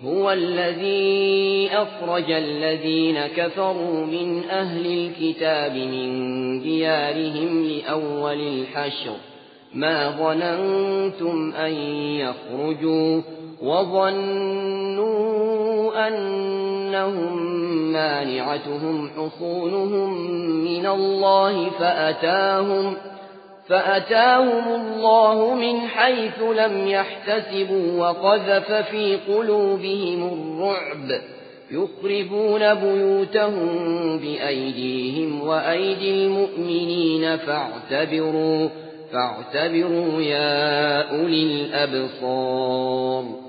هُوَ الَّذِي أَخْرَجَ الَّذِينَ كَفَرُوا مِنْ أَهْلِ الْكِتَابِ مِنْ دِيَارِهِمْ لِأَوَّلِ الْحَشْرِ مَا ظَنَنتُمْ أَنْ يَخْرُجُوا وَظَنُّوا أَنَّهُمْ مَانِعَتُهُمْ حُصُونُهُم مِّنَ اللَّهِ فَأَتَاهُمُ اللَّهُ مِنْ حَيْثُ لَمْ يَحْتَسِبُوا وَقَذَفَ فِي قُلُوبِهِمُ الرُّعْبَ يُخْرِبُونَ بُيُوتَهُم بِأَيْدِيهِمْ وَأَيْدِي الْمُؤْمِنِينَ فَاعْتَبِرُوا يَا أُولِي الْأَبْصَارِ